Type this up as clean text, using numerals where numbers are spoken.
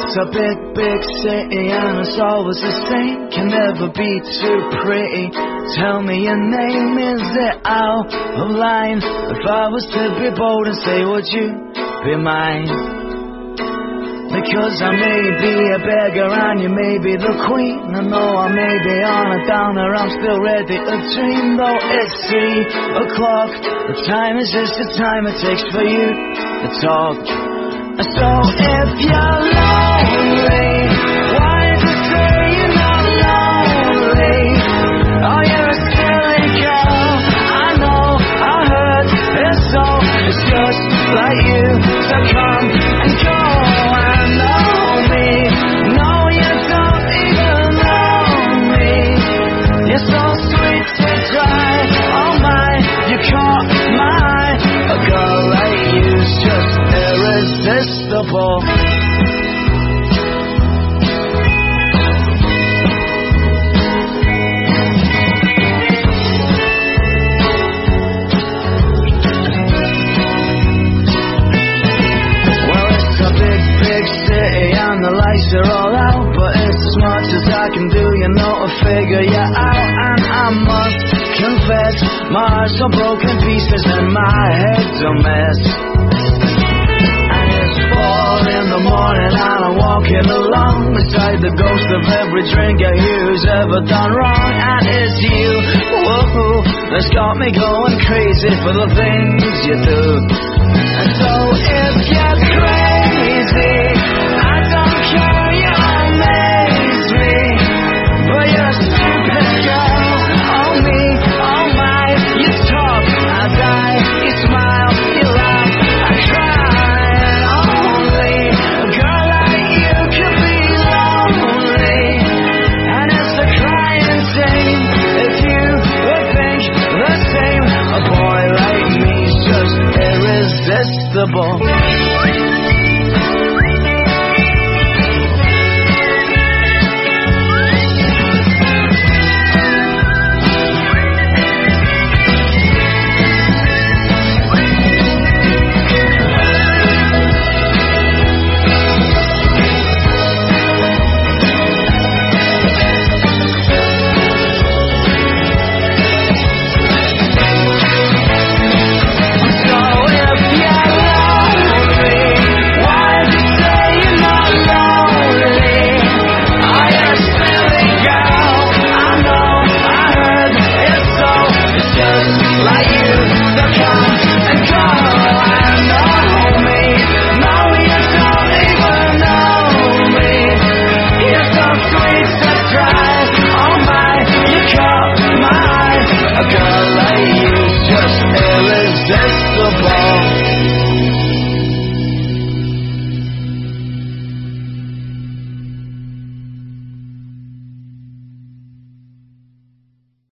It's a big, big city and it's always the same. Can never be too pretty. Tell me your name, is it out of line? If I was to be bold and say, would you be mine? Because I may be a beggar and you may be the queen. I know I may be on a downer, I'm still ready to dream. Though it's 3 o'clock, the time is just the time it takes for you to talk. So if you're lonely, why is it say you're not lonely? Oh, you're a silly girl, I know, I heard it's so. It's just like you, so come and go. You're so sweet to try, oh my, you caught my eye. A girl like you's just irresistible. Well, it's a big, big city and the lights are all out, but it's as much as I can do, you know, to figure you out. And I must confess, my heart's all broken pieces and my head's a mess. And it's 4 in the morning and I'm walking along beside the ghost of every drinker who's ever done wrong. And it's you, whoa, that's got me going crazy for the things you do. And so if you